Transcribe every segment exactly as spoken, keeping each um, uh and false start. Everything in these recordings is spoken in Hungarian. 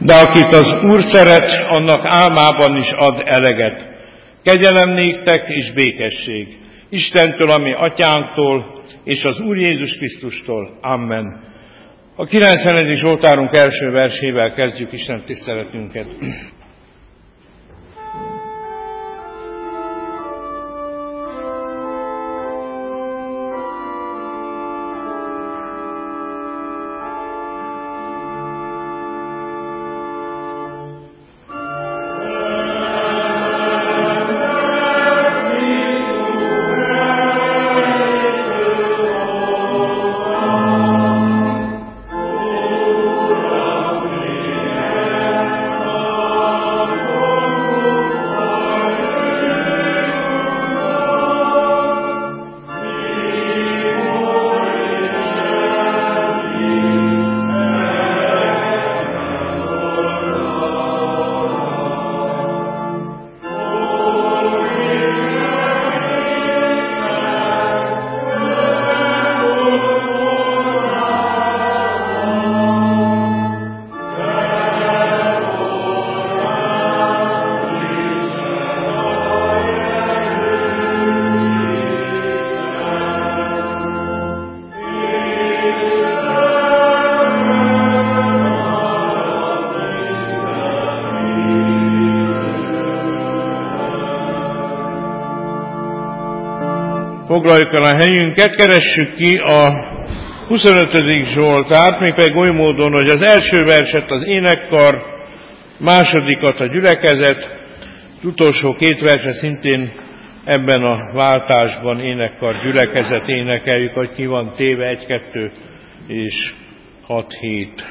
de akit az Úr szeret, annak álmában is ad eleget. Kegyelem néktek és békesség Istentől, ami atyánktól, és az Úr Jézus Krisztustól. Amen. A kilencvenedik Zsoltárunk első versével kezdjük Isten tiszteletünket. Foglaljuk el a helyünket, keressük ki a huszonötödik Zsoltárt, mégpedig oly módon, hogy az első verset az énekkar, másodikat a gyülekezet, az utolsó két verset szintén ebben a váltásban énekkar, gyülekezet énekeljük, hogy ki van téve egy, kettő és hat, hét.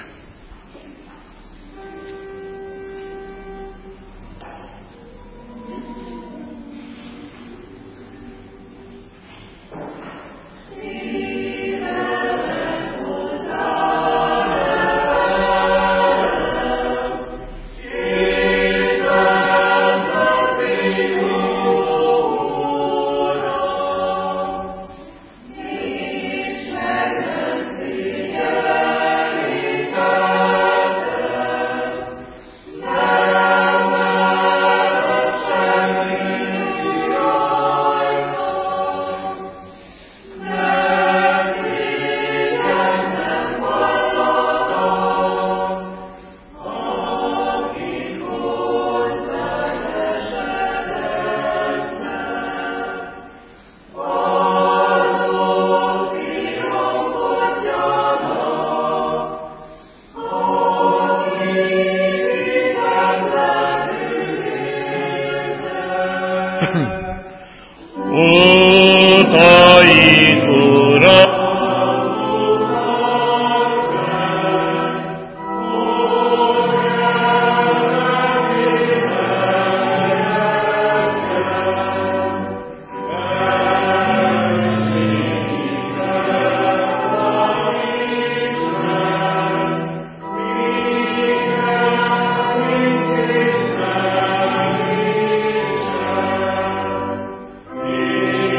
Amen.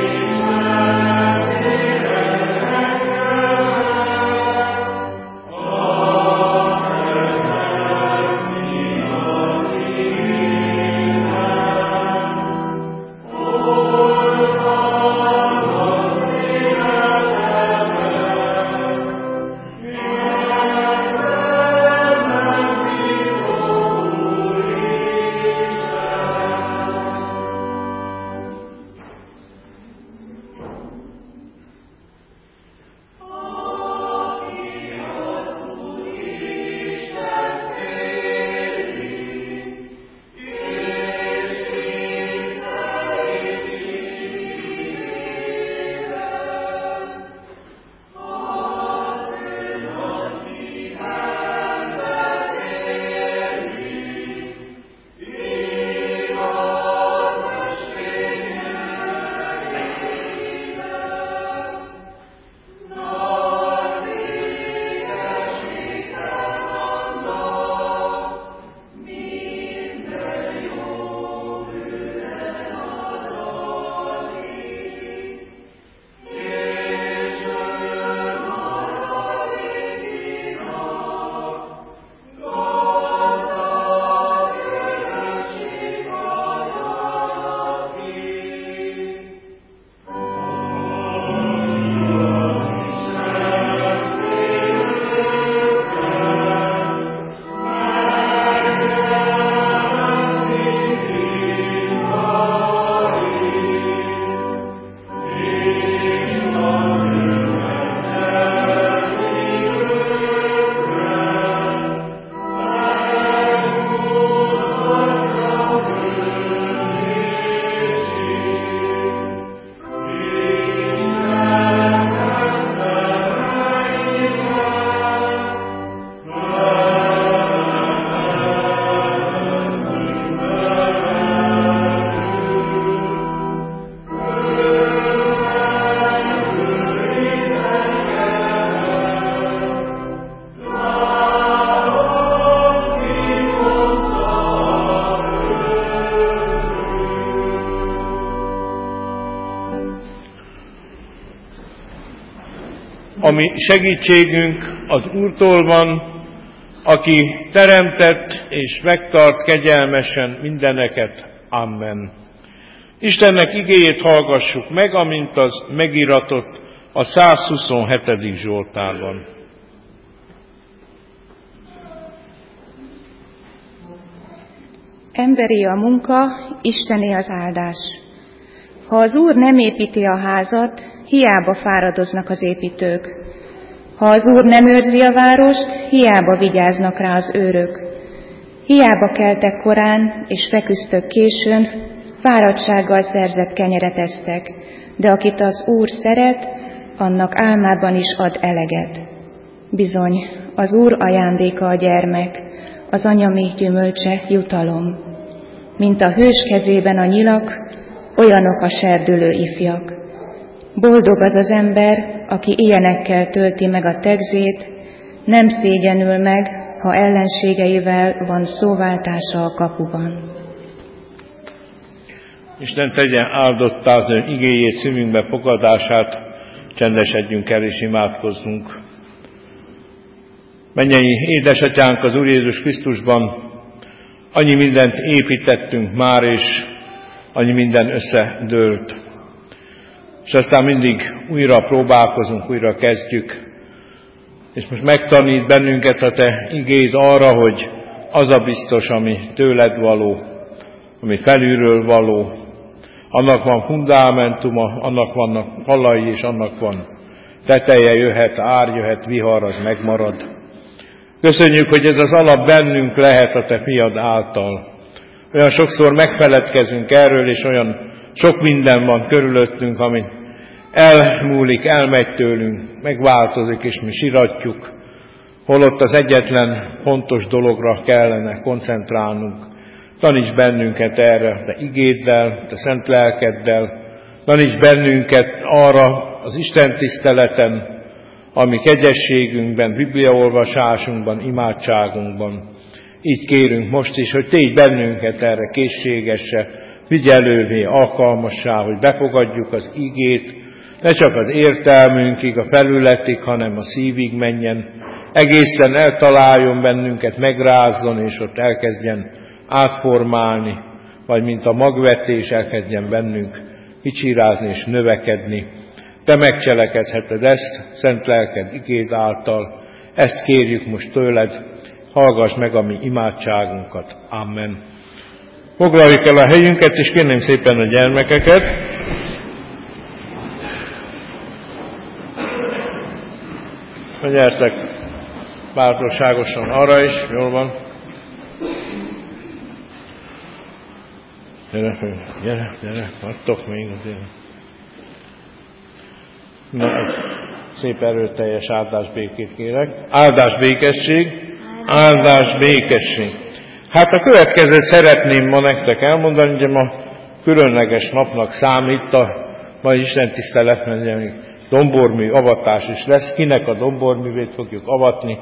ami segítségünk az Úrtól van, aki teremtett és megtart kegyelmesen mindeneket. Amen. Istennek igéjét hallgassuk meg, amint az megiratott a százhuszonhetedik Zsoltárban. Emberi a munka, Istené az áldás. Ha az Úr nem építi a házat, hiába fáradoznak az építők. Ha az Úr nem őrzi a várost, hiába vigyáznak rá az őrök. Hiába keltek korán, és feküztök későn, fáradtsággal szerzett kenyeret esztek, de akit az Úr szeret, annak álmában is ad eleget. Bizony, az Úr ajándéka a gyermek, az anya még gyümölcse jutalom. Mint a hős kezében a nyilak, olyanok a serdülő ifjak. Boldog az az ember, aki ilyenekkel tölti meg a tegzét, nem szégyenül meg, ha ellenségeivel van szóváltása a kapuban. Isten tegye áldottá az ő igéjét, szívünkbe fogadását, csendesedjünk el és imádkozzunk. Mennyei édesatyánk az Úr Jézus Krisztusban, annyi mindent építettünk már, és annyi minden összedőlt. És aztán mindig újra próbálkozunk, újra kezdjük. És most megtanít bennünket a te igéd arra, hogy az a biztos, ami tőled való, ami felülről való, annak van fundamentuma, annak vannak falai, és annak van teteje, jöhet ár, jöhet vihar, az megmarad. Köszönjük, hogy ez az alap bennünk lehet a te fiad által. Olyan sokszor megfeledkezünk erről, és olyan sok minden van körülöttünk, ami elmúlik, elmegy tőlünk, megváltozik, és mi siratjuk. Holott az egyetlen fontos dologra kellene koncentrálnunk. Taníts bennünket erre, te igéddel, te szent lelkeddel. Taníts bennünket arra az Isten tiszteleten, ami kegyességünkben, bibliaolvasásunkban, imádságunkban. Így kérünk most is, hogy tégy bennünket erre készségesse, figyelővé, alkalmassá, hogy befogadjuk az igét, ne csak az értelmünkig, a felületig, hanem a szívig menjen, egészen eltaláljon bennünket, megrázzon, és ott elkezdjen átformálni, vagy mint a magvetés elkezdjen bennünk kicsirázni és növekedni. Te megcselekedheted ezt, szent lelked igéd által, ezt kérjük most tőled, hallgass meg a mi imádságunkat. Amen. Foglaljuk el a helyünket, és kérném szépen a gyermekeket. Gyertek bátorságosan arra is, jól van. Gyere, gyere, gyere, adtok még azért. Na, szép erőteljes áldás békét kérek. Áldás békesség, áldás békesség. Hát a következőt szeretném ma nektek elmondani, ugye ma különleges napnak számít a mai Isten tisztelet, mert még dombormű avatás is lesz. Kinek a domborművét fogjuk avatni?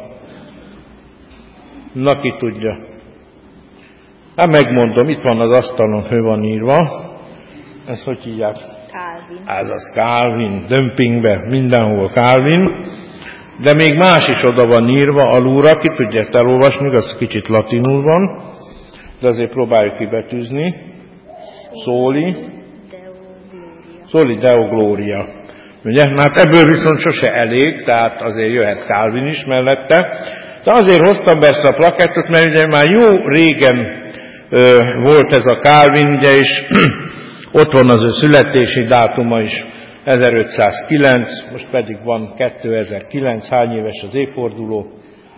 Na, ki tudja. Hát megmondom, itt van az asztalon, fő van írva. Ez hogy hívják? Calvin. Ez az Calvin, dömpingbe, mindenhol Calvin. De még más is oda van írva alulra, ki tudják elolvasni, az kicsit latinul van, de azért próbáljuk kibetűzni. Soli. Soli Deo Gloria. Ugye? Hát ebből viszont sose elég, tehát azért jöhet Calvin is mellette. De azért hoztam be ezt a plakettot, mert ugye már jó régen ö, volt ez a Calvin, ugye, és ott van az ő születési dátuma is, ezerötszázkilenc, most pedig van kétezer-kilenc, hány éves az évforduló?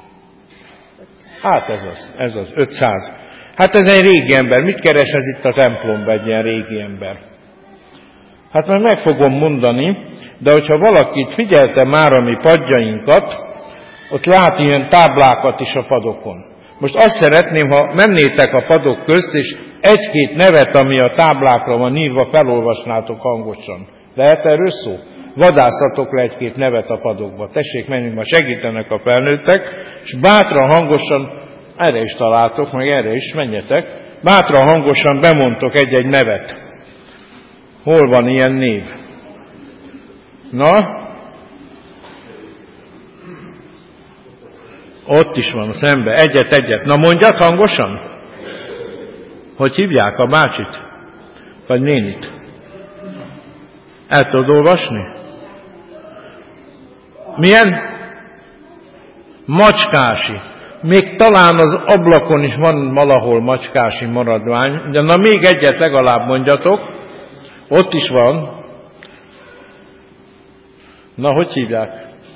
Hát ez az, ez az, ötszáz. Hát ez egy régi ember, mit keres ez itt a templomban, egy ilyen régi ember? Hát már meg fogom mondani, de hogyha valakit figyelte már a mi padjainkat, ott lát ilyen táblákat is a padokon. Most azt szeretném, ha mennétek a padok közt, és egy-két nevet, ami a táblákra van írva, felolvasnátok hangosan. Lehet erről szó? Vadászatok le egy-két nevet a padokba. Tessék, menjünk, ma segítenek a felnőttek, és bátran hangosan, erre is találtok, meg erre is menjetek, bátran hangosan bemondtok egy-egy nevet. Hol van ilyen név? Na? Ott is van, szembe. Egyet-egyet. Na mondjad hangosan. Hogy hívják a bácsit? Vagy nénit? El tudod olvasni? Milyen? Macskási. Még talán az ablakon is van valahol macskási maradvány, de na még egyet legalább mondjatok. Ott is van. Na, hogy hívják?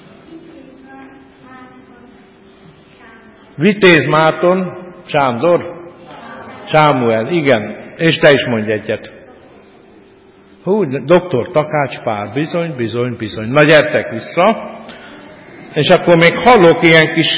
Vitéz Márton, Sándor, Sámuel, igen. És te is mondj egyet. Hú, doktor Takács Pál, bizony, bizony, bizony. Na gyertek vissza. És akkor még hallok ilyen kis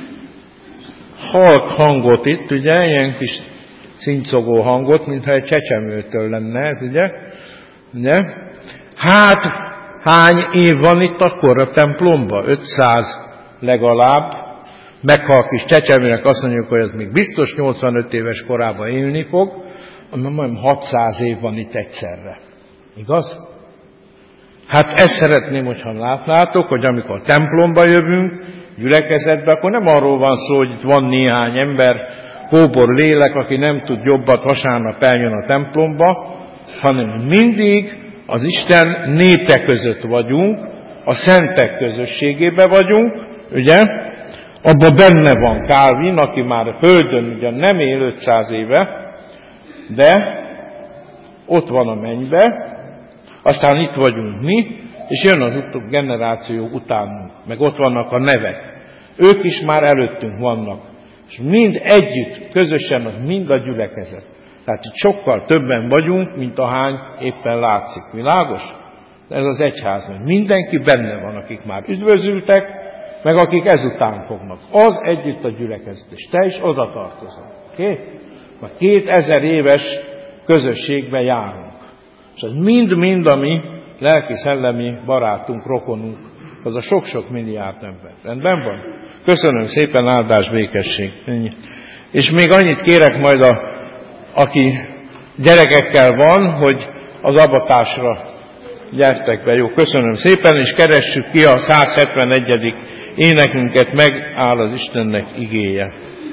halk hangot itt, ugye, ilyen kis szincogó hangot, mintha egy csecsemőtől lenne ez, ugye? ugye? Hát, hány év van itt akkor a templomba? ötszáz legalább. Meghal a kis csecsemőnek, azt mondjuk, hogy ez még biztos nyolcvanöt éves korában élni fog, mondom, hatszáz év van itt egyszerre. Igaz? Hát ezt szeretném, hogyha látnátok, hogy amikor templomba jövünk, gyülekezetbe, akkor nem arról van szó, hogy itt van néhány ember, kóbor lélek, aki nem tud jobbat, vasárnap eljön a templomba, hanem mindig az Isten népe között vagyunk, a szentek közösségébe vagyunk, ugye? Abban benne van Calvin, aki már a földön ugyan nem él ötszáz éve, de ott van a mennybe, aztán itt vagyunk mi, és jön az utóbb generáció utánunk, meg ott vannak a nevek. Ők is már előttünk vannak. És mind együtt, közösen az mind a gyülekezet. Tehát itt sokkal többen vagyunk, mint ahány éppen látszik. Világos? Ez az egyház. Mindenki benne van, akik már üdvözültek, meg akik ezután fognak. Az együtt a gyülekezet. És te is oda tartozol. Oké? Okay? Már kétezer éves közösségben járunk. És az mind-mind a mi lelki-szellemi barátunk, rokonunk, az a sok-sok milliárd ember. Rendben van? Köszönöm szépen, áldás, békesség. Ennyi. És még annyit kérek majd, a, aki gyerekekkel van, hogy az abatásra gyertek be. Jó, köszönöm szépen, és keressük ki a száz hetvenegyedik énekünket, megáll az Istennek igéje.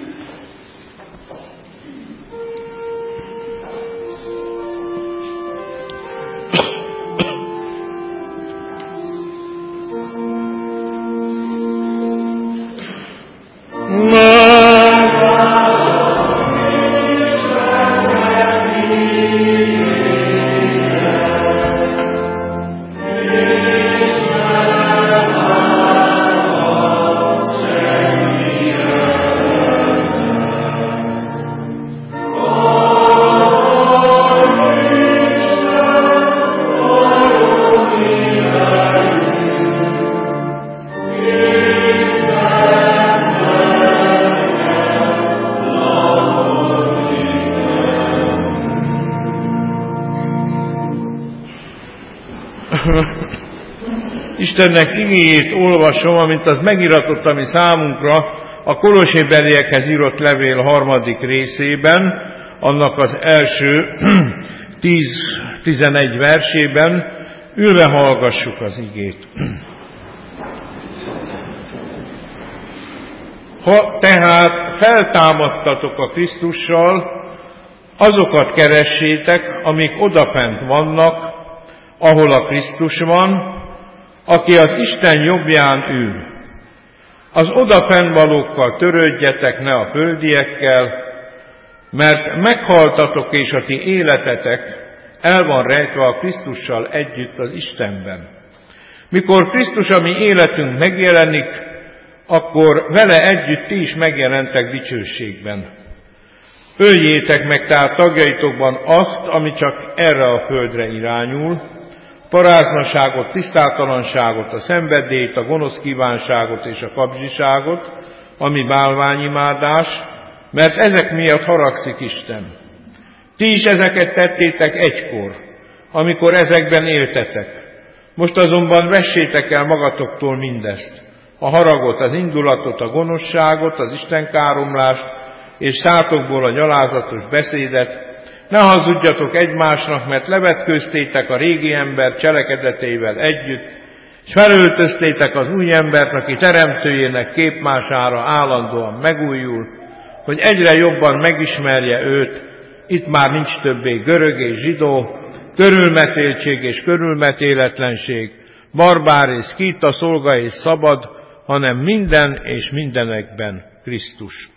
Istennek igéjét olvasom, amint az megiratott, ami számunkra a Kolossébeliekhez írott levél harmadik részében, annak az első tíz-tizenegy versében, ülve hallgassuk az igét. Ha tehát feltámadtatok a Krisztussal, azokat keressétek, amik odafent vannak, ahol a Krisztus van, aki az Isten jobbján ül. Az odafennvalókkal törődjetek, ne a földiekkel, mert meghaltatok, és a ti életetek el van rejtve a Krisztussal együtt az Istenben. Mikor Krisztus, a mi életünk megjelenik, akkor vele együtt ti is megjelentek dicsőségben. Öljétek meg tehát tagjaitokban azt, ami csak erre a földre irányul, paráznaságot, tisztátalanságot, a szenvedélyt, a gonosz kívánságot és a kapzsiságot, ami bálványimádás, mert ezek miatt haragszik Isten. Ti is ezeket tettétek egykor, amikor ezekben éltetek. Most azonban vessétek el magatoktól mindezt, a haragot, az indulatot, a gonoszságot, az istenkáromlást, és szátokból a gyalázatos beszédet. Ne hazudjatok egymásnak, mert levetkőztétek a régi ember cselekedeteivel együtt, És felöltöztétek az új embert, aki teremtőjének képmására állandóan megújul, hogy egyre jobban megismerje őt. Itt már nincs többé görög és zsidó, körülmetéltség és körülmetéletlenség, barbár és szkíta, szolga és szabad, hanem minden és mindenekben Krisztus.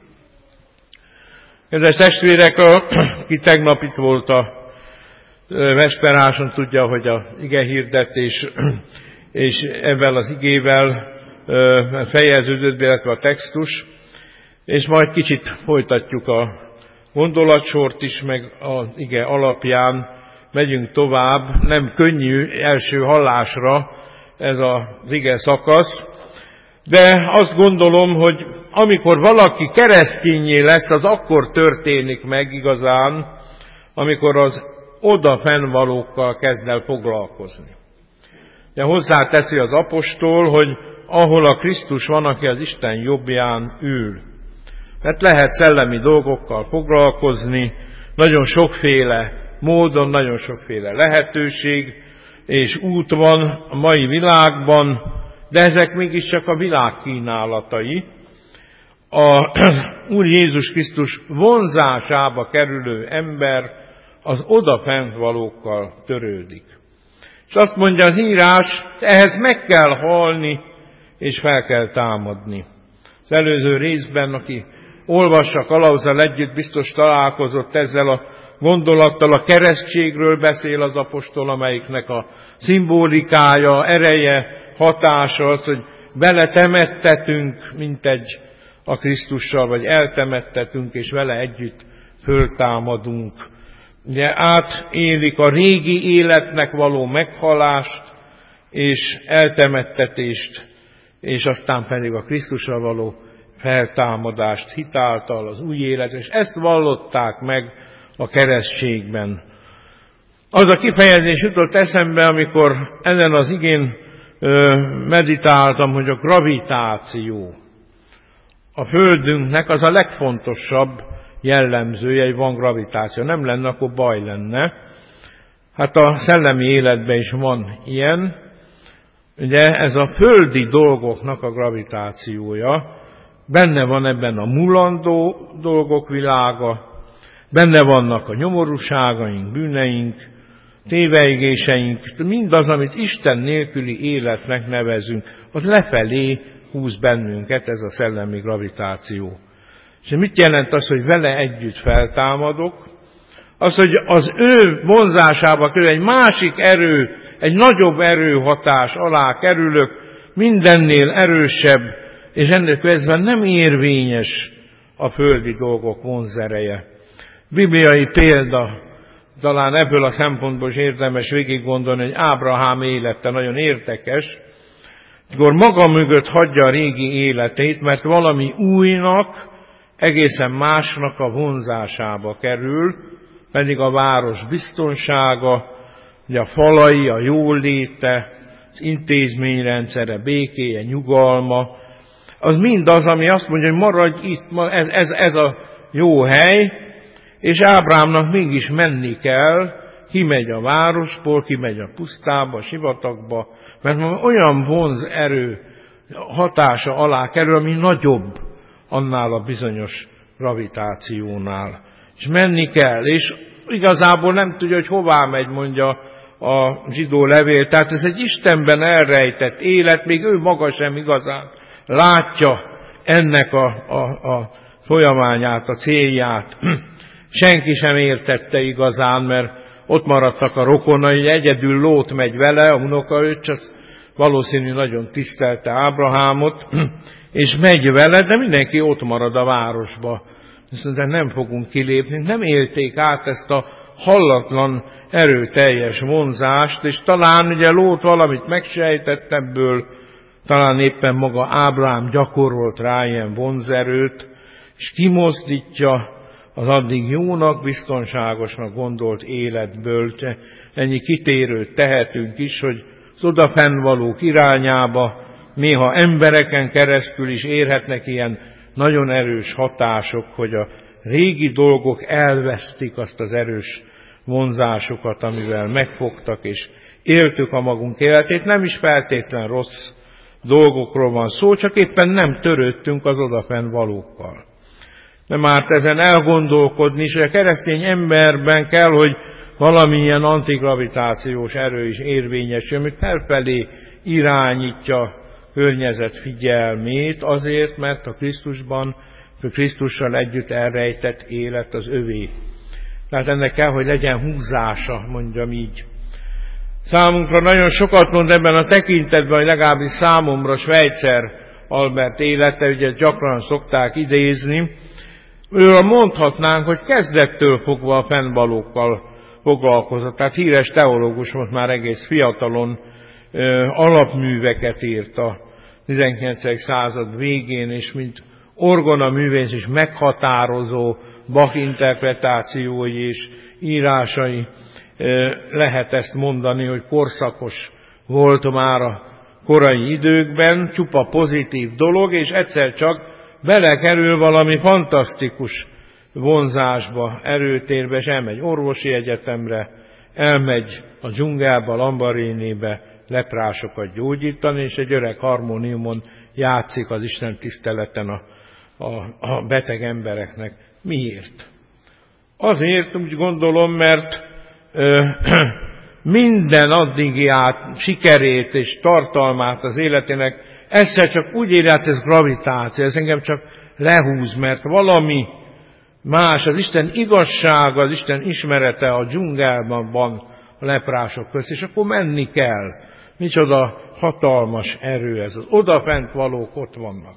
Kedves testvérek, aki tegnap itt volt a vesperáson, tudja, hogy a ige hirdetés és ebben az igével fejeződött, illetve a textus, és majd kicsit folytatjuk a gondolatsort is, meg az ige alapján megyünk tovább. Nem könnyű első hallásra ez az ige szakasz, de azt gondolom, hogy amikor valaki keresztényé lesz, az akkor történik meg igazán, amikor az oda fennvalókkal kezd el foglalkozni. De hozzáteszi az apostol, hogy ahol a Krisztus van, aki az Isten jobbján ül. Mert lehet szellemi dolgokkal foglalkozni, nagyon sokféle módon, nagyon sokféle lehetőség és út van a mai világban, de ezek mégiscsak a világ kínálatai. A Úr Jézus Krisztus vonzásába kerülő ember az odafent valókkal törődik. És azt mondja az írás, ehhez meg kell halni, és fel kell támadni. Az előző részben, aki olvassa kalauzzal együtt, biztos találkozott ezzel a gondolattal, a keresztségről beszél az apostol, amelyiknek a szimbolikája, ereje, hatása az, hogy beletemettetünk, mint egy a Krisztussal, vagy eltemettetünk, és vele együtt föltámadunk. Ugye átélik a régi életnek való meghalást, és eltemettetést, és aztán pedig a Krisztussal való feltámadást hitáltal, az új élet, és ezt vallották meg a keresztségben. Az a kifejezés jutott eszembe, amikor ezen az igén ö, meditáltam, hogy a gravitáció a Földünknek az a legfontosabb jellemzője, hogy van gravitáció. Nem lenne, akkor baj lenne. Hát a szellemi életben is van ilyen. Ugye ez a földi dolgoknak a gravitációja. Benne van ebben a mulandó dolgok világa, benne vannak a nyomorúságaink, bűneink, téveigéseink, mindaz, amit Isten nélküli életnek nevezünk, az lefelé húz bennünket, ez a szellemi gravitáció. És mit jelent az, hogy vele együtt feltámadok? Az, hogy az ő vonzásába kerül egy másik erő, egy nagyobb erőhatás alá kerülök, mindennél erősebb, és ennek közben nem érvényes a földi dolgok vonzereje. Bibliai példa, talán ebből a szempontból is érdemes végig gondolni, hogy Ábrahám élete nagyon érdekes, amikor maga mögött hagyja a régi életét, mert valami újnak, egészen másnak a vonzásába kerül, pedig a város biztonsága, a falai, a jóléte, az intézményrendszere, békéje, nyugalma, az mind az, ami azt mondja, hogy maradj itt, ez, ez, ez a jó hely, és Ábrámnak mégis menni kell, kimegy a városból, kimegy a pusztába, a sivatagba, mert olyan vonz erő hatása alá kerül, ami nagyobb annál a bizonyos gravitációnál. És menni kell, és igazából nem tudja, hogy hová megy, mondja a zsidó levél. Tehát ez egy Istenben elrejtett élet, még ő maga sem igazán látja ennek a, a, a folyamányát, a célját. Senki sem értette igazán, mert ott maradtak a rokonai, egyedül Lót megy vele, a unokaöccse, az valószínű nagyon tisztelte Ábrahámot, és megy vele, de mindenki ott marad a városba. De nem fogunk kilépni, nem élték át ezt a hallatlan, erőteljes vonzást, és talán ugye Lót valamit megsejtett ebből, talán éppen maga Ábrahám gyakorolt rá ilyen vonzerőt, és kimozdítja az addig jónak, biztonságosnak gondolt életből. Ennyi kitérőt tehetünk is, hogy az odafennvalók irányába néha embereken keresztül is érhetnek ilyen nagyon erős hatások, hogy a régi dolgok elvesztik azt az erős vonzásukat, amivel megfogtak, és éltük a magunk életét. Nem is feltétlen rossz dolgokról van szó, csak éppen nem törődtünk az odafenn valókkal. Nem árt ezen elgondolkodni, és a keresztény emberben kell, hogy valamilyen antigravitációs erő is érvényesül, ami felfelé irányítja környezet figyelmét, azért, mert a Krisztusban, a Krisztussal együtt elrejtett élet az övé. Tehát ennek kell, hogy legyen húzása, mondjam így. Számunkra nagyon sokat mond ebben a tekintetben, hogy legalábbis számomra Schweitzer Albert élete, ugye gyakran szokták idézni. Őről mondhatnánk, hogy kezdettől fogva a fennvalókkal foglalkozott. Tehát híres teológus volt, már egész fiatalon ö, alapműveket írt a tizenkilencedik század végén, és mint orgonaművész is meghatározó Bach interpretációi és írásai ö, lehet ezt mondani, hogy korszakos volt már a korai időkben, csupa pozitív dolog, és egyszer csak belekerül valami fantasztikus vonzásba, erőtérbe, és elmegy orvosi egyetemre, elmegy a dzsungelbe, Lambarénébe leprásokat gyógyítani, és egy öreg harmóniumon játszik az Isten tiszteleten a, a, a beteg embereknek. Miért? Azért úgy gondolom, mert ö, minden addigi át sikerét és tartalmát az életének egyszer csak úgy ér át, ez gravitáció, ez engem csak lehúz, mert valami más, az Isten igazsága, az Isten ismerete a dzsungelben van a leprások közt, és akkor menni kell. Micsoda hatalmas erő ez, az odafent valók ott vannak.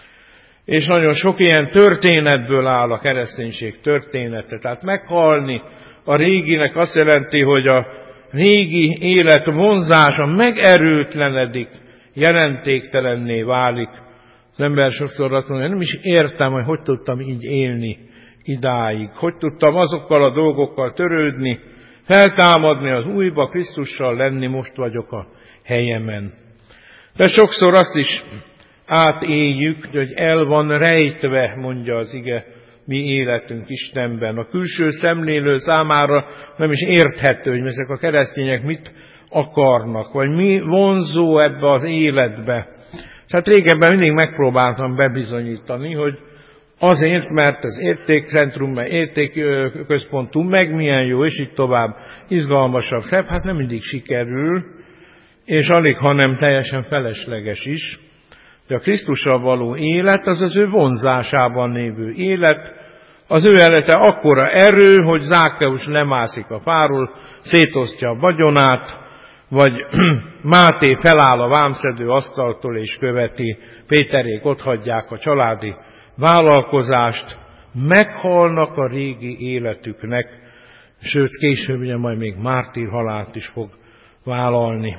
És nagyon sok ilyen történetből áll a kereszténység története. Tehát meghalni a réginek azt jelenti, hogy a régi élet vonzása megerőtlenedik, jelentéktelenné válik. Az ember sokszor azt mondja, nem is értem, hogy hogy tudtam így élni idáig. Hogy tudtam azokkal a dolgokkal törődni, feltámadni az újba, Krisztussal lenni, most vagyok a helyemen. De sokszor azt is átéljük, hogy el van rejtve, mondja az ige, mi életünk Istenben. A külső szemlélő számára nem is érthető, hogy ezek a keresztények mit akarnak, vagy mi vonzó ebbe az életbe. Tehát régebben mindig megpróbáltam bebizonyítani, hogy azért, mert az értékcentrum, mert értékközpontunk meg milyen jó, és így tovább izgalmasabb, szebb, hát nem mindig sikerül, és alig, hanem teljesen felesleges is. De a Krisztussal való élet az az ő vonzásában lévő élet, az ő élete akkora erő, hogy Zákkeus lemászik a fáról, szétosztja a vagyonát, vagy Máté feláll a vámszedő asztaltól és követi, Péterék otthagyják a családi vállalkozást, meghalnak a régi életüknek, sőt később ugye majd még mártír halált is fog vállalni.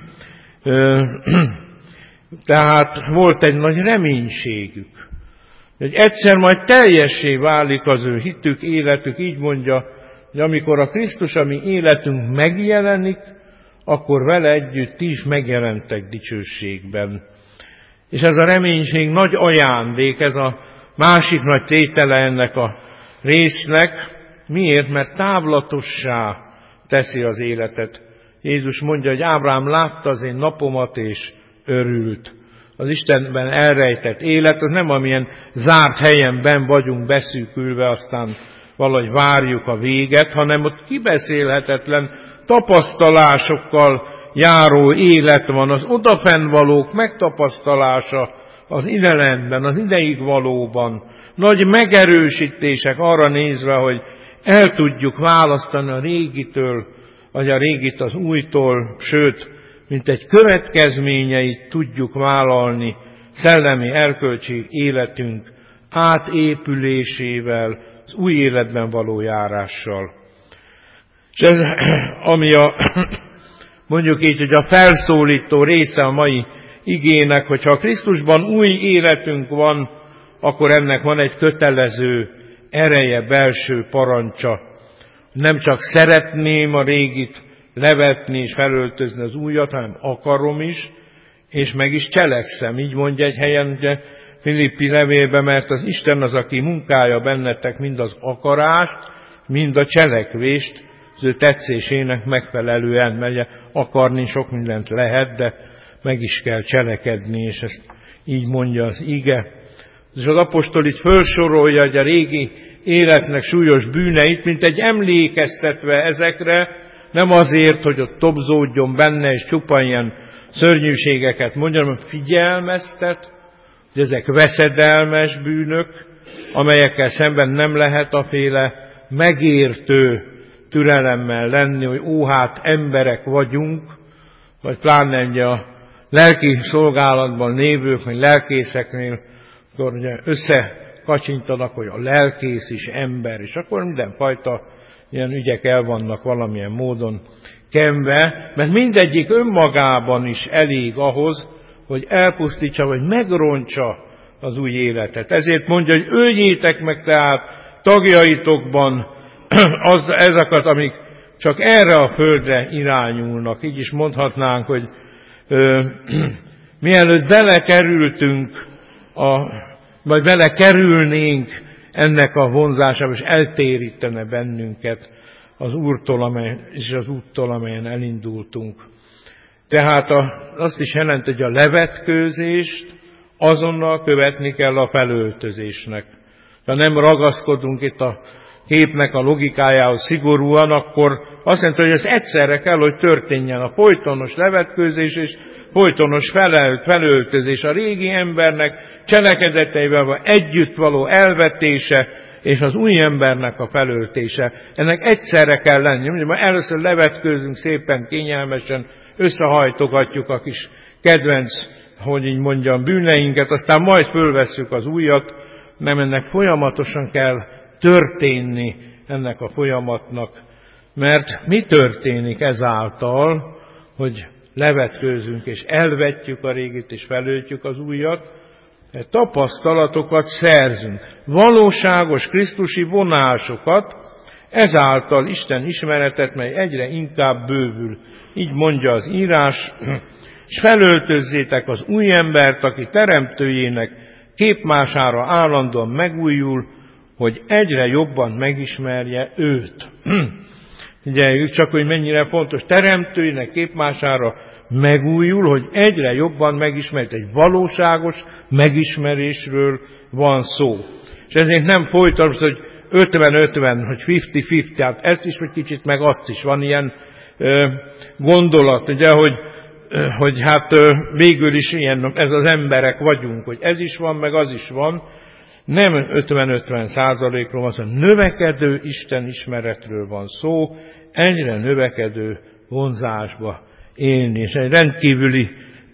Tehát volt egy nagy reménységük, hogy egyszer majd teljessé válik az ő hitük, életük, így mondja, hogy amikor a Krisztus, a mi életünk megjelenik, akkor vele együtt ti is megjelentek dicsőségben. És ez a reménység nagy ajándék, ez a másik nagy tétele ennek a résznek. Miért? Mert távlatossá teszi az életet. Jézus mondja, hogy Ábrám látta az én napomat, és örült. Az Istenben elrejtett élet, az nem amilyen zárt helyen benn vagyunk beszűkülve, aztán valahogy várjuk a véget, hanem ott kibeszélhetetlen tapasztalásokkal járó élet van, az odafennvalók megtapasztalása az inelenben, az ideig valóban. Nagy megerősítések arra nézve, hogy el tudjuk választani a régitől, vagy a régit az újtól, sőt, mint egy következményeit tudjuk vállalni szellemi erkölcsi életünk átépülésével, az új életben való járással. És ez, ami a, mondjuk így, hogy a felszólító része a mai igének, hogyha a Krisztusban új életünk van, akkor ennek van egy kötelező ereje, belső parancsa. Nem csak szeretném a régit levetni és felöltözni az újat, hanem akarom is, és meg is cselekszem. Így mondja egy helyen, ugye, Filippi levélben, mert az Isten az, aki munkálja bennetek mind az akarást, mind a cselekvést az ő tetszésének megfelelően, mert akarni sok mindent lehet, de meg is kell cselekedni, és ezt így mondja az ige. És az apostol itt felsorolja, hogy a régi életnek súlyos bűneit, mint egy emlékeztetve ezekre, nem azért, hogy ott tobzódjon benne, és csupa ilyen szörnyűségeket mondja, hanem figyelmeztet, hogy ezek veszedelmes bűnök, amelyekkel szemben nem lehet a féle megértő türelemmel lenni, hogy ó, hát emberek vagyunk, vagy pláne a lelki szolgálatban lévők, vagy lelkészeknél, akkor ugye összekacsintanak, hogy a lelkész is ember, és akkor mindenfajta ilyen ügyek el vannak valamilyen módon kenve, mert mindegyik önmagában is elég ahhoz, hogy elpusztítsa, vagy megrontsa az új életet. Ezért mondja, hogy öljétek meg tehát tagjaitokban az, ezeket, amik csak erre a földre irányulnak. Így is mondhatnánk, hogy ö, mielőtt belekerültünk, a, vagy belekerülnénk ennek a vonzásába, és eltérítene bennünket az Úrtól, amely, és az úttól, amelyen elindultunk. Tehát a, azt is jelent, hogy a levetkőzést azonnal követni kell a felöltözésnek. Ha nem ragaszkodunk itt a képnek a logikájához szigorúan, akkor azt jelenti, hogy ez egyszerre kell, hogy történjen a folytonos levetkőzés és folytonos felölt, felöltözés a régi embernek cselekedeteivel együtt való elvetése, és az új embernek a felöltése. Ennek egyszerre kell lenni. Mondjuk, először levetkőzünk szépen, kényelmesen, összehajtogatjuk a kis kedvenc, hogy így mondjam, bűneinket, aztán majd fölvesszük az újat, nem ennek folyamatosan kell történni ennek a folyamatnak. Mert mi történik ezáltal, hogy levetkőzünk és elvetjük a régit és felöltjük az újat? Tapasztalatokat szerzünk, valóságos krisztusi vonásokat, ezáltal Isten ismeretet, mely egyre inkább bővül. Így mondja az írás, és felöltözzétek az új embert, aki teremtőjének képmására állandóan megújul, hogy egyre jobban megismerje őt. Figyeljük csak, hogy mennyire fontos, teremtőjének képmására megújul, hogy egyre jobban megismerje. Egy valóságos megismerésről van szó. És ezért nem folytatom, hogy ötven-ötven, hogy fifty-fifty, tehát ezt is, hogy kicsit, meg azt is. Van ilyen ö, gondolat, ugye, hogy, ö, hogy hát ö, végül is ilyen, ez az emberek vagyunk, hogy ez is van, meg az is van. Nem ötven-ötven százalékról van szó, növekedő Isten ismeretről van szó, egyre növekedő vonzásba élni. És egy rendkívüli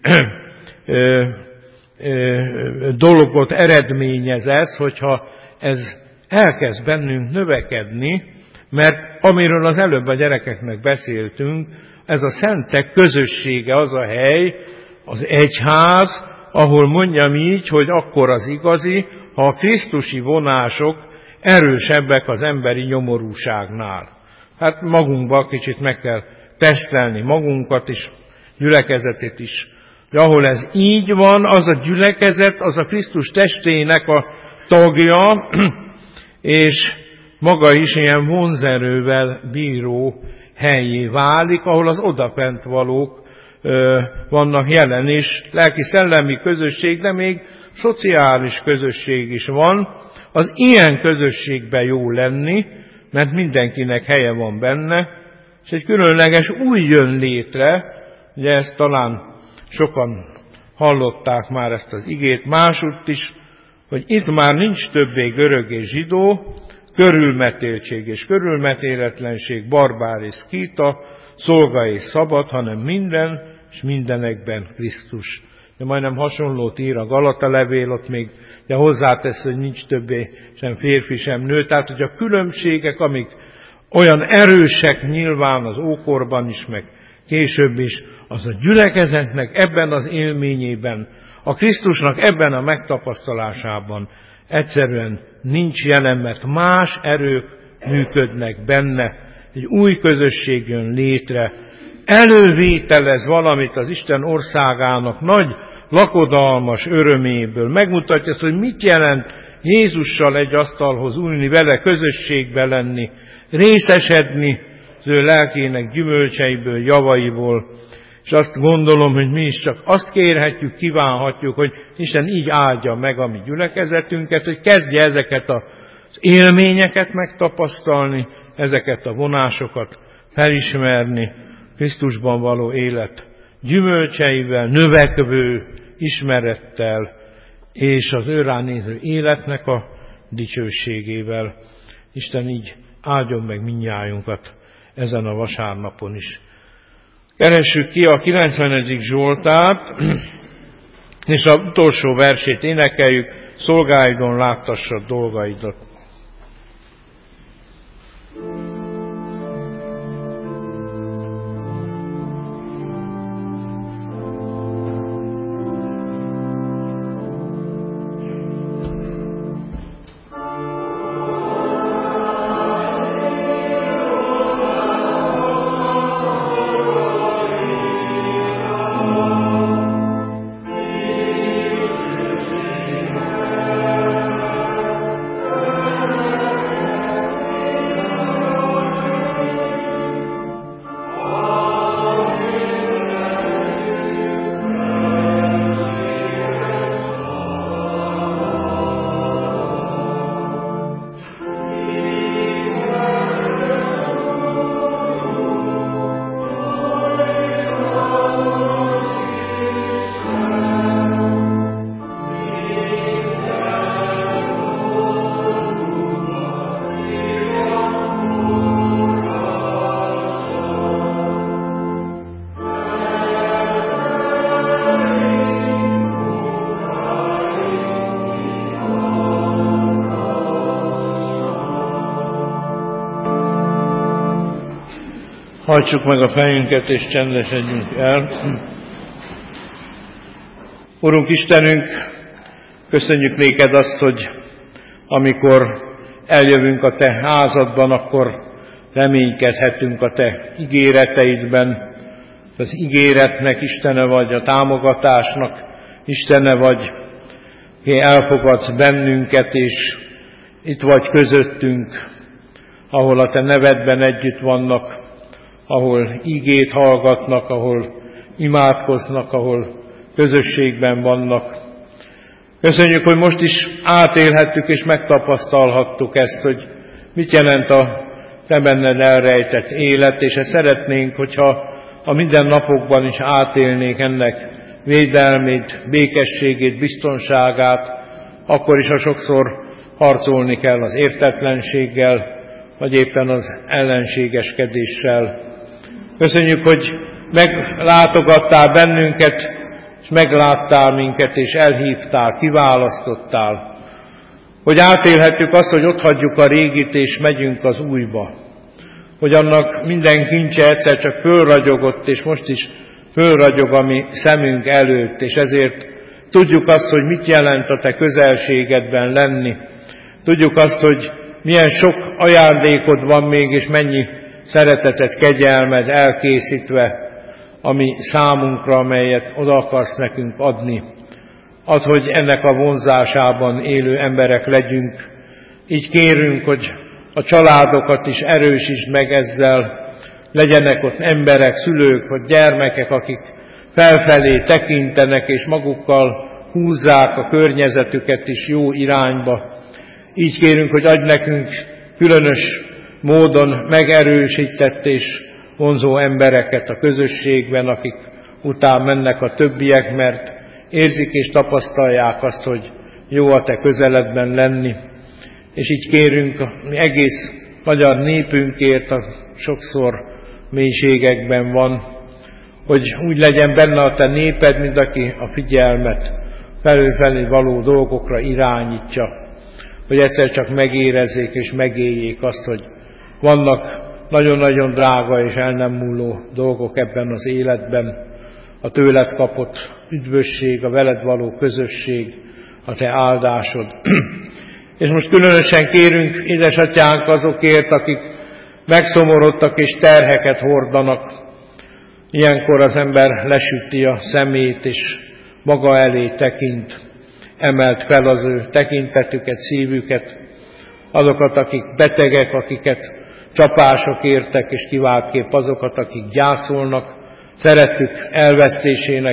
ö, ö, dologot eredményez ez, hogyha ez elkezd bennünk növekedni, mert amiről az előbb a gyerekeknek beszéltünk, ez a szentek közössége az a hely, az egyház, ahol mondjam így, hogy akkor az igazi, ha a krisztusi vonások erősebbek az emberi nyomorúságnál. Hát magunkba kicsit meg kell tesztelni magunkat is, gyülekezetét is. De ahol ez így van, az a gyülekezet, az a Krisztus testének a tagja, és maga is ilyen vonzerővel bíró helyé válik, ahol az odafent valók ö, vannak jelen, és lelki-szellemi közösség, de még szociális közösség is van. Az ilyen közösségben jó lenni, mert mindenkinek helye van benne, és egy különleges új jön létre, ugye ezt talán sokan hallották már ezt az igét másutt is, hogy itt már nincs többé görög és zsidó, körülmetéltség és körülmetéletlenség, barbár és szkíta, szolga és szabad, hanem minden és mindenekben Krisztus. De majdnem hasonlót ír a Galata levél, ott még de hozzátesz, hogy nincs többé sem férfi, sem nő. Tehát, hogy a különbségek, amik olyan erősek nyilván az ókorban is, meg később is, az a gyülekezetnek ebben az élményében, a Krisztusnak ebben a megtapasztalásában egyszerűen nincs jelen, mert más erők működnek benne. Egy új közösség jön létre, elővételez valamit az Isten országának nagy lakodalmas öröméből. Megmutatja azt, hogy mit jelent Jézussal egy asztalhoz ülni, vele közösségbe lenni, részesedni az ő lelkének gyümölcseiből, javaiból, és azt gondolom, hogy mi is csak azt kérhetjük, kívánhatjuk, hogy Isten így áldja meg a mi gyülekezetünket, hogy kezdje ezeket az élményeket megtapasztalni, ezeket a vonásokat felismerni, Krisztusban való élet gyümölcseivel, növekvő ismerettel, és az ő ránéző életnek a dicsőségével. Isten így áldjon meg mindnyájunkat ezen a vasárnapon is. Keressük ki a kilencvenedik Zsoltárt, és az utolsó versét énekeljük, szolgáidon láttassad dolgaidat. Hajtsuk meg a fejünket, és csendesedjünk el. Urunk Istenünk, köszönjük néked azt, hogy amikor eljövünk a te házadban, akkor reménykedhetünk a te ígéreteidben. Az ígéretnek Istene vagy, a támogatásnak Istene vagy, ki elfogadsz bennünket, és itt vagy közöttünk, ahol a te nevedben együtt vannak, ahol ígét hallgatnak, ahol imádkoznak, ahol közösségben vannak. Köszönjük, hogy most is átélhettük és megtapasztalhattuk ezt, hogy mit jelent a te benned elrejtett élet, és ezt szeretnénk, hogyha a mindennapokban is átélnék ennek védelmét, békességét, biztonságát, akkor is, ha sokszor harcolni kell az értetlenséggel, vagy éppen az ellenségeskedéssel. Köszönjük, hogy meglátogattál bennünket, és megláttál minket, és elhívtál, kiválasztottál, hogy átélhetjük azt, hogy otthagyjuk a régit, és megyünk az újba. Hogy annak minden kincse egyszer csak fölragyogott, és most is fölragyog a mi szemünk előtt, és ezért tudjuk azt, hogy mit jelent a te közelségedben lenni. Tudjuk azt, hogy milyen sok ajándékod van még, és mennyi szeretetet, kegyelmed elkészítve, ami számunkra, amelyet oda akarsz nekünk adni. Az, hogy ennek a vonzásában élő emberek legyünk. Így kérünk, hogy a családokat is erősítsd meg ezzel, legyenek ott emberek, szülők, vagy gyermekek, akik felfelé tekintenek, és magukkal húzzák a környezetüket is jó irányba. Így kérünk, hogy adj nekünk különös módon megerősített és vonzó embereket a közösségben, akik után mennek a többiek, mert érzik és tapasztalják azt, hogy jó a te közeledben lenni. És így kérünk a egész magyar népünkért, a sokszor mélységekben van, hogy úgy legyen benne a te néped, mint aki a figyelmet felülfelé való dolgokra irányítja, hogy egyszer csak megérezzék és megéljék azt, hogy vannak nagyon-nagyon drága és el nem múló dolgok ebben az életben, a tőled kapott üdvösség, a veled való közösség, a te áldásod. És most különösen kérünk, édesatyánk, azokért, akik megszomorodtak és terheket hordanak. Ilyenkor az ember lesüti a szemét, és maga elé tekint, emelt fel az ő tekintetüket, szívüket, azokat, akik betegek, akiket csapások értek, és kiváltképp azokat, akik gyászolnak, szerettük elvesztésének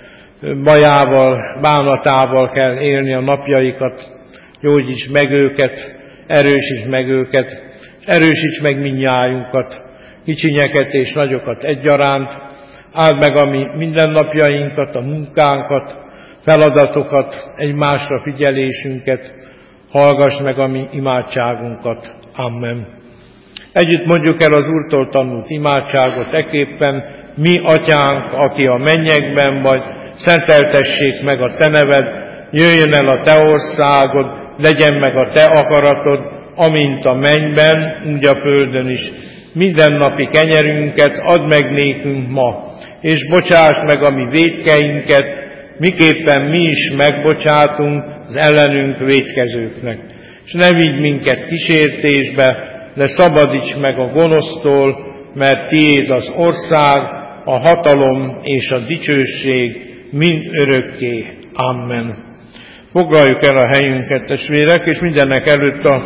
bajával, bánatával kell élni a napjaikat. Gyógyíts meg őket, erősíts meg őket, és erősíts meg mindnyájunkat, kicsinyeket és nagyokat egyaránt. Áld meg a mi mindennapjainkat, a munkánkat, feladatokat, egymásra figyelésünket, hallgass meg a mi imádságunkat. Amen. Együtt mondjuk el az Úrtól tanult imádságot eképpen: mi atyánk, aki a mennyekben vagy, szenteltessék meg a te neved, jöjjön el a te országod, legyen meg a te akaratod, amint a mennyben, úgy a földön is. Mindennapi kenyerünket add meg nékünk ma, és bocsáss meg a mi vétkeinket, miképpen mi is megbocsátunk az ellenünk vétkezőknek. És ne vigy minket kísértésbe, de szabadíts meg a gonosztól, mert tiéd az ország, a hatalom és a dicsőség mind örökké. Amen. Foglaljuk el a helyünket, testvérek, és mindennek előtt a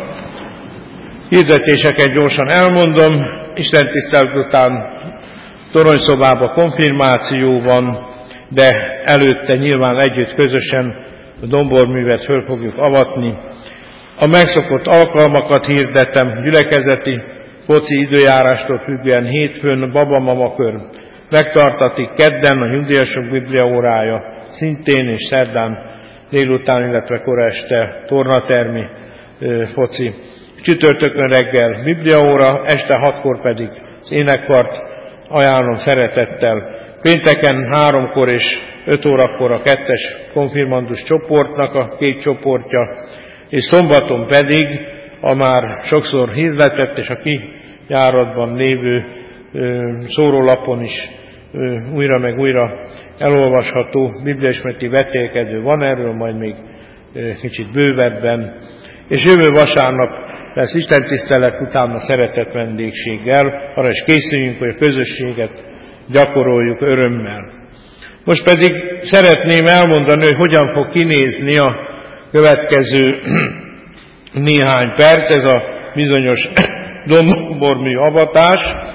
hirdetéseket gyorsan elmondom. Isten tisztelet után toronyszobában konfirmáció van, de előtte nyilván együtt közösen a domborművet föl fogjuk avatni. A megszokott alkalmakat hirdetem: gyülekezeti foci időjárástól függően hétfőn babamama kör megtartatik, kedden a nyugdíjasok bibliaórája, szintén és szerdán délután, illetve kora este tornatermi foci. Csütörtökön reggel bibliaóra, este hatkor pedig az énekkart ajánlom szeretettel. Pénteken háromkor és öt órakor a kettes konfirmandus csoportnak a két csoportja, és szombaton pedig a már sokszor hirdetett és a kijáratban lévő szórólapon is újra meg újra elolvasható bibliaismereti vetélkedő van, erről majd még kicsit bővebben. És jövő vasárnap lesz istentisztelet, utána szeretett vendégséggel, arra is készüljünk, hogy a közösséget gyakoroljuk örömmel. Most pedig szeretném elmondani, hogy hogyan fog kinézni a következő néhány perc, ez a bizonyos dombormű avatás.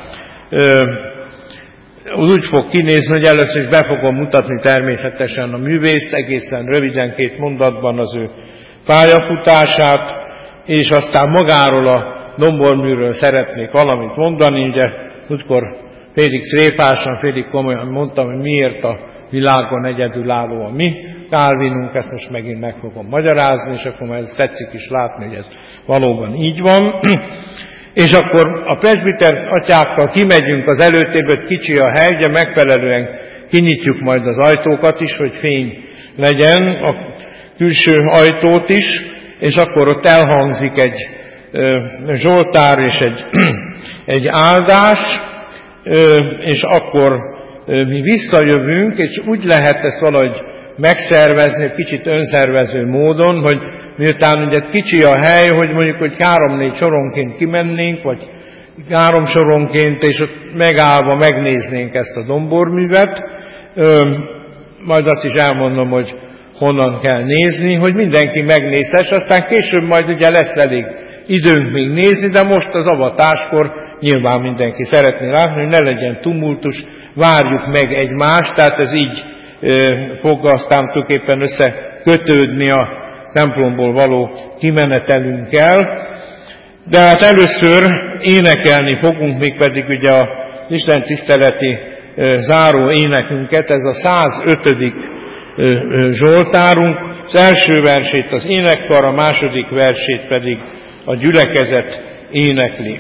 Úgy fog kinézni, hogy először is be fogom mutatni természetesen a művészt, egészen röviden két mondatban az ő pályafutását, és aztán magáról a domborműről szeretnék valamit mondani. Ugye múltkor félig tréfásan, félig komolyan mondtam, hogy miért a világon egyedülálló a mi Kálvinunk, ezt most megint meg fogom magyarázni, és akkor már ez tetszik is látni, hogy ez valóban így van. És akkor a presbiter atyákkal kimegyünk az előtérbe, kicsi a hely, de megfelelően kinyitjuk majd az ajtókat is, hogy fény legyen, a külső ajtót is, és akkor ott elhangzik egy ö, zsoltár és egy, egy áldás, ö, és akkor ö, mi visszajövünk, és úgy lehet ezt valahogy megszervezni, kicsit önszervező módon, hogy miután ugye kicsi a hely, hogy mondjuk, hogy három-négy soronként kimennénk, vagy három soronként, és ott megállva megnéznénk ezt a domborművet. Ö, majd azt is elmondom, hogy honnan kell nézni, hogy mindenki megnézhesse, aztán később majd ugye lesz elég időnk még nézni, de most az avatáskor nyilván mindenki szeretné látni, hogy ne legyen tumultus, várjuk meg egymást, tehát ez így fog aztán tulajdonképpen összekötődni a templomból való kimenetelünkkel. De hát először énekelni fogunk, mégpedig ugye az Isten tiszteleti záró énekünket, ez a százötödik zsoltárunk. Az első versét az énekkar, a második versét pedig a gyülekezet énekli.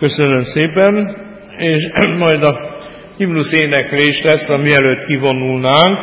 Köszönöm szépen, és majd a himnusz éneklés lesz, mielőtt kivonulnánk,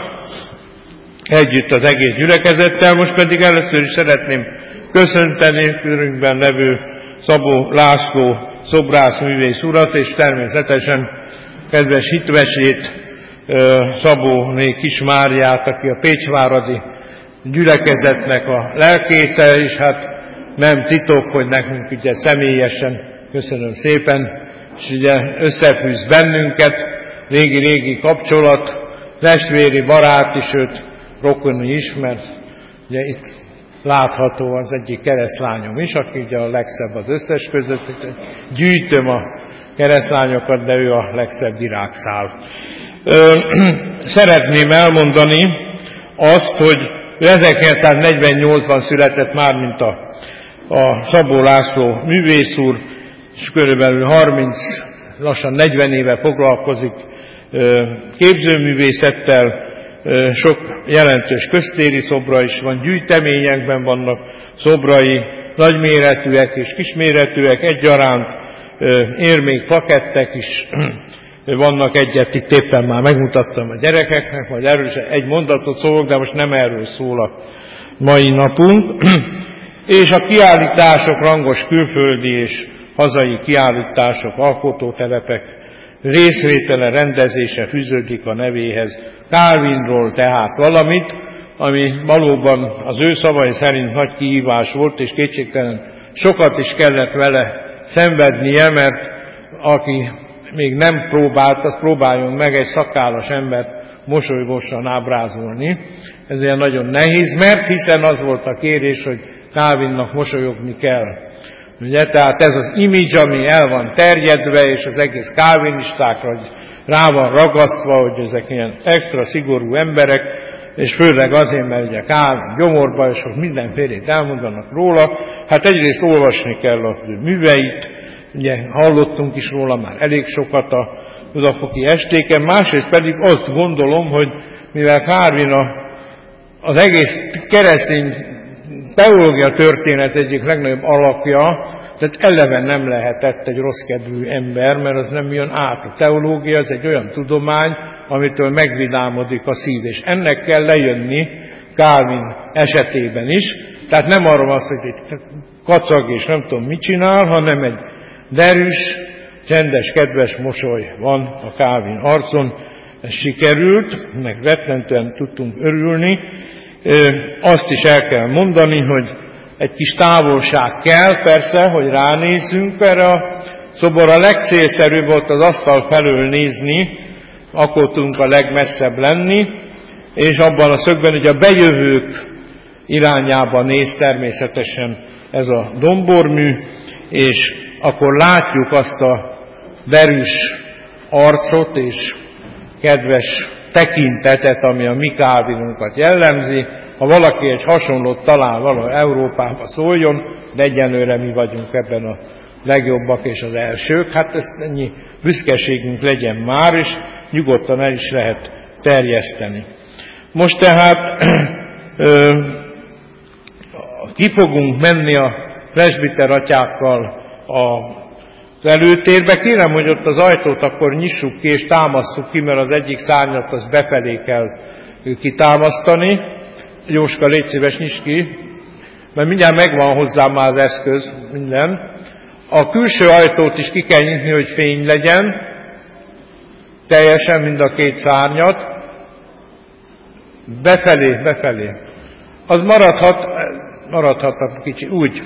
együtt az egész gyülekezettel. Most pedig először is szeretném köszönteni körünkben levő Szabó László szobrász művész urat, és természetesen kedves hitvesét, Szabóné Kis Máriát, aki a pécsváradi gyülekezetnek a lelkésze, és hát nem titok, hogy nekünk ugye személyesen köszönöm szépen, és ugye összefűz bennünket, régi-régi kapcsolat, testvéri barát is, őt rokoni is, mert ugye itt látható az egyik keresztlányom is, aki ugye a legszebb az összes között, gyűjtöm a keresztlányokat, de ő a legszebb virágszál. Szeretném elmondani azt, hogy ezerkilencszáznegyvennyolcban született már, mint a, a Szabó László művész úr, és körülbelül harminc, lassan negyven éve foglalkozik képzőművészettel, sok jelentős köztéri szobra is van, gyűjteményekben vannak szobrai, nagyméretűek és kisméretűek egyaránt, érmék, plakettek is vannak, egyet itt éppen már megmutattam a gyerekeknek, majd erről is egy mondatot szólok, de most nem erről szól a mai napunk. És a kiállítások, rangos külföldi és hazai kiállítások, alkotótelepek részvétele, rendezése fűződik a nevéhez. Calvinról tehát valamit, ami valóban az ő szavai szerint nagy kihívás volt, és kétségtelen sokat is kellett vele szenvednie, mert aki még nem próbált, azt próbáljon meg egy szakállas embert mosolygósan ábrázolni. Ez olyan nagyon nehéz, mert hiszen az volt a kérés, hogy Calvinnak mosolyogni kell. Ugye, tehát ez az image, ami el van terjedve, és az egész calvinistákra rá van ragasztva, hogy ezek ilyen extra szigorú emberek, és főleg azért, mert ugye Calvin gyomorba, és hogy mindenfélét elmondanak róla. Hát egyrészt olvasni kell a műveit, ugye hallottunk is róla már elég sokat a Budafoki estéken, másrészt pedig azt gondolom, hogy mivel Calvin a, az egész keresztény teológia történet egyik legnagyobb alakja, tehát eleve nem lehetett egy rosszkedvű ember, mert az nem jön át. A teológia az egy olyan tudomány, amitől megvidámodik a szív, és ennek kell lejönni Calvin esetében is. Tehát nem arról van szó, hogy egy kacag és nem tudom mit csinál, hanem egy derűs, csendes, kedves mosoly van a Calvin arcon. Ez sikerült, meg rettentően tudtunk örülni. Azt is el kell mondani, hogy egy kis távolság kell, persze, hogy ránézzünk erre a szoborra. A legcélszerűbb volt az asztal felől nézni, akkor tudunk a legmesszebb lenni, és abban a szögben, hogy a bejövők irányába néz természetesen ez a dombormű, és akkor látjuk azt a derűs arcot és kedves tekintetet, ami a mi Calvinunkat jellemzi. Ha valaki egy hasonlót talál valahol Európába, szóljon, de egyenlőre mi vagyunk ebben a legjobbak és az elsők. Hát ezt ennyi büszkeségünk legyen már, és nyugodtan el is lehet terjeszteni. Most tehát ö, ki fogunk menni a presbiter atyákkal az előtérbe. Kérem, hogy ott az ajtót akkor nyissuk ki, és támasszuk ki, mert az egyik szárnyat az befelé kell kitámasztani. Jóska, légy szíves, nyisd ki, mert mindjárt megvan hozzá már az eszköz, minden. A külső ajtót is ki kell nyitni, hogy fény legyen, teljesen mind a két szárnyat. Befelé, befelé. Az maradhat, maradhat a kicsi, úgy.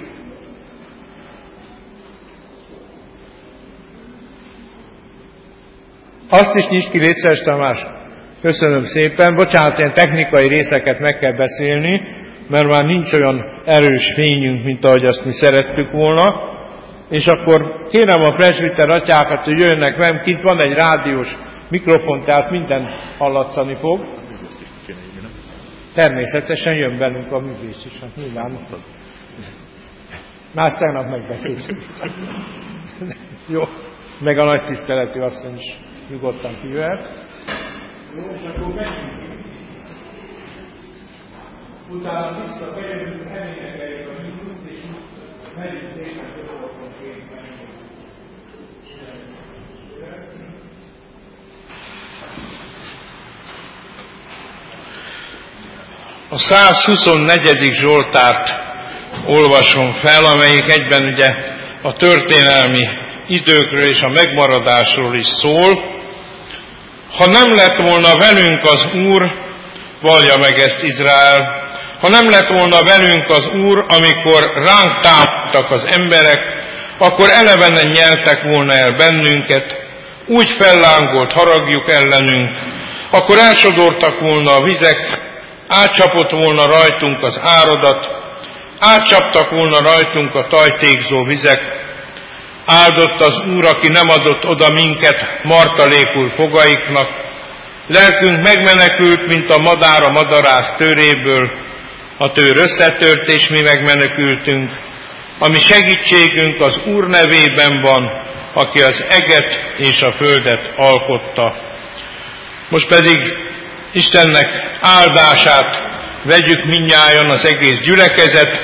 Azt is nyisd ki, légy szíves, Tamás. Köszönöm szépen. Bocsánat, ilyen technikai részeket meg kell beszélni, mert már nincs olyan erős fényünk, mint ahogy azt mi szerettük volna. És akkor kérem a presbiter atyákat, hogy jöjjenek velem, kint van egy rádiós mikrofon, tehát minden hallatszani fog. Természetesen jön velünk a művész is, hát nyilván. Már tegnap megbeszéltük. Jó, meg a nagy tiszteletű asszony is nyugodtan kijöhet. Jó, és akkor megyünk. Utána visszabejövünk, elénekeljük a himnuszt, és megyünk szépen dolgokon képben. A százhuszonnegyedik Zsoltárt olvasom fel, amelyik egyben ugye a történelmi időkről és a megmaradásról is szól. Ha nem lett volna velünk az Úr, vallja meg ezt Izrael, ha nem lett volna velünk az Úr, amikor ránk támadtak az emberek, akkor elevenen nyeltek volna el bennünket, úgy fellángolt haragjuk ellenünk, akkor elsodortak volna a vizek, átcsapott volna rajtunk az áradat, átcsaptak volna rajtunk a tajtékzó vizek. Áldott az Úr, aki nem adott oda minket martalékul fogaiknak. Lelkünk megmenekült, mint a madár a madarász tőréből. A tőr összetört, és mi megmenekültünk. A mi segítségünk az Úr nevében van, aki az eget és a földet alkotta. Most pedig Istennek áldását vegyük mindnyájan, az egész gyülekezet.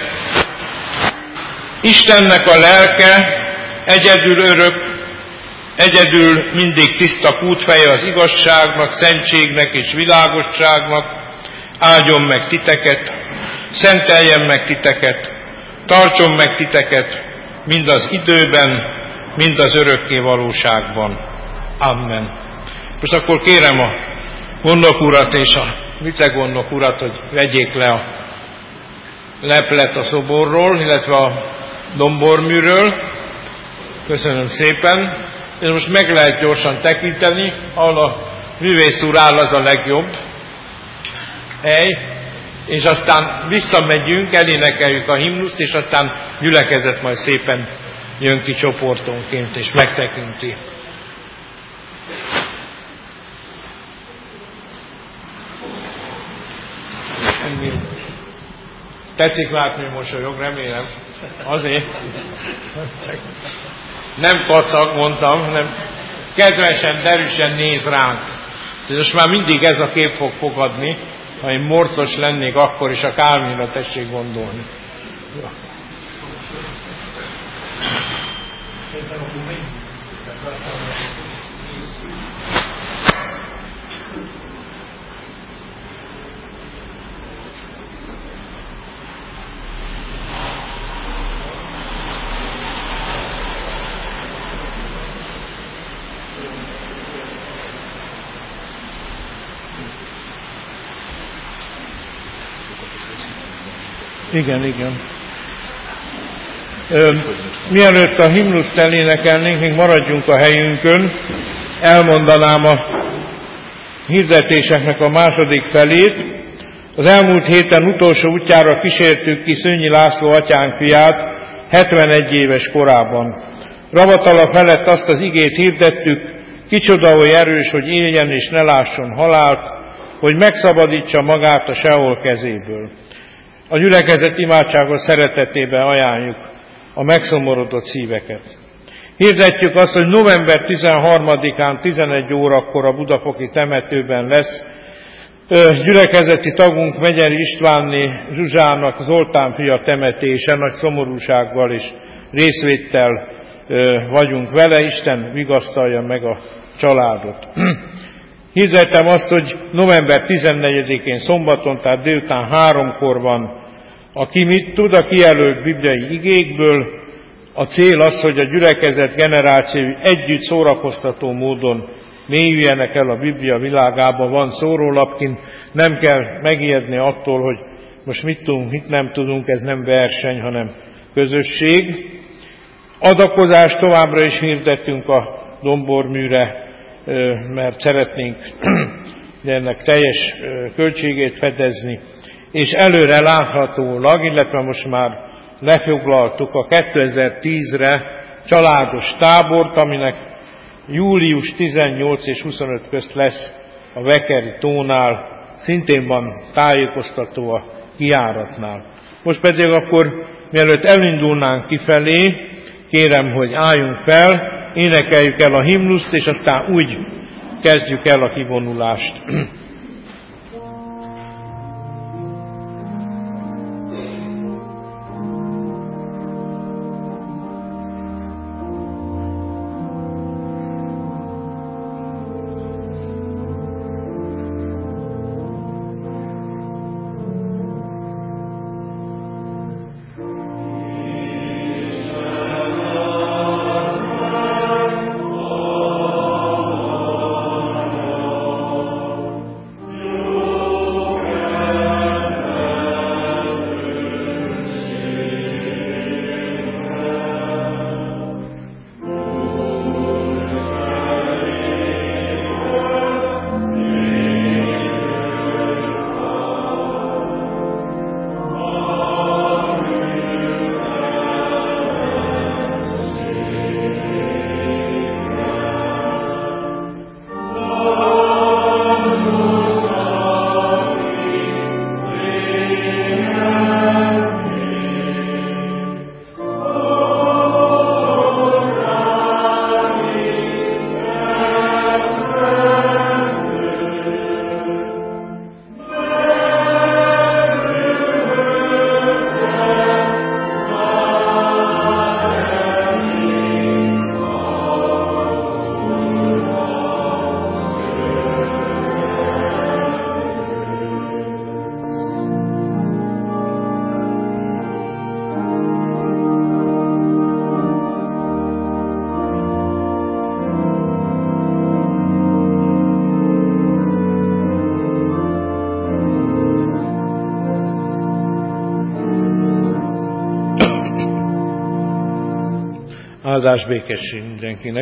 Istennek a lelke egyedül örök, egyedül mindig tiszta kútfeje az igazságnak, szentségnek és világosságnak, áldjon meg titeket, szenteljen meg titeket, tartson meg titeket, mind az időben, mind az örökké valóságban. Amen. Most akkor kérem a gondnok urat és a vicegondnok urat, hogy vegyék le a leplet a szoborról, illetve a domborműről. Köszönöm szépen. És most meg lehet gyorsan tekinteni, ahol a művész úr áll, az a legjobb hely, és aztán visszamegyünk, elénekeljük a himnuszt, és aztán gyülekezet majd szépen jön ki csoportonként, és megtekinti. Tetszik látni, hogy mosolyog, remélem. Azért. Nem kacag, mondtam, hanem kedvesen, derűsen néz ránk. Most már mindig ez a kép fog fogadni, ha én morcos lennék, akkor is a Kálménra tessék gondolni. Ja. Igen, igen. Ö, mielőtt a himnuszt elénekelnénk, még maradjunk a helyünkön, elmondanám a hirdetéseknek a második felét. Az elmúlt héten utolsó útjára kísértük ki Szőnyi László atyánk fiát, hetvenegy éves korában. Ravatala felett azt az igét hirdettük, kicsoda oly erős, hogy éljen és ne lásson halált, hogy megszabadítsa magát a Seol kezéből. A gyülekezet imádságos szeretetében ajánljuk a megszomorodott szíveket. Hirdetjük azt, hogy november tizenharmadikán tizenegy órakor a budafoki temetőben lesz gyülekezeti tagunk Megyeri Istvánné Zsuzsának Zoltán fia temetése, nagy szomorúsággal és részvéttel vagyunk vele, Isten vigasztalja meg a családot. Hirdettem azt, hogy november tizennegyedikén szombaton, tehát délután háromkor van, aki mit tud a kijelölt bibliai igékből. A cél az, hogy a gyülekezet generációi együtt szórakoztató módon mélyüljenek el a Biblia világába. Van szórólapkin, nem kell megijedni attól, hogy most mit tudunk, mit nem tudunk, ez nem verseny, hanem közösség. Adakozást továbbra is hirdettünk a domborműre, mert szeretnénk ennek teljes költségét fedezni, és előre láthatólag, illetve most már lefoglaltuk a kétezer-tízre családos tábort, aminek július tizennyolc és huszonöt közt lesz a Vekeri tónál, szintén van tájékoztató a kijáratnál. Most pedig akkor, mielőtt elindulnánk kifelé, kérem, hogy álljunk fel, énekeljük el a himnuszt, és aztán úgy kezdjük el a kivonulást. Áldás békesség mindenkinek.